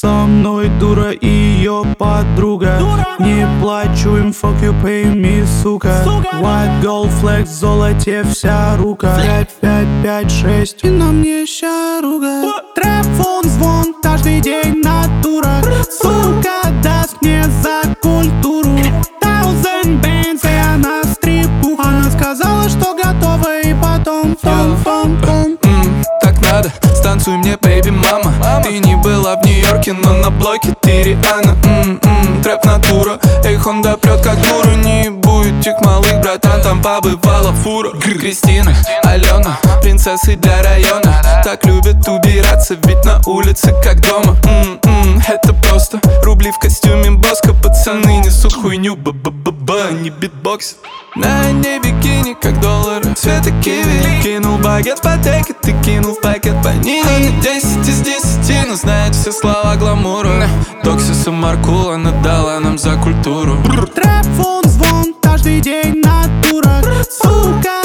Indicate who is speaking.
Speaker 1: Со мной дура и ее подруга. Не плачу им, fuck you, pay me, сука. White gold flex, в золоте вся рука. 5, 5, 5, 6, и на мне ща руга. Трэп, фон, звон, каждый день натура. Сука даст мне за культуру 1000 bands, и она стрипу. Она сказала, что готова, и потом фон.
Speaker 2: Так надо, станцуй мне, baby, мама. Ты не была в Нью-Йорке, но на блоке ты Риhanna. Трэп натура, эй, Хонда прет как гуру. Не будет тик малых, братан, там побывала фура. Кристина, Алена, принцессы для района. Так любят убираться, ведь на улице как дома. Это просто рубли в костюме Боско. Пацаны несут хуйню, ба-ба-ба-ба, не битбокс. На ней бикини, как доллары, цвета киви. Кинул багет в патеке, ты кинул в пакет по нини. 10 из 10, но знает все слова гламуру. Токсиса Маркула надала нам за культуру.
Speaker 1: Трэп, фон, звон, каждый день натура. Сука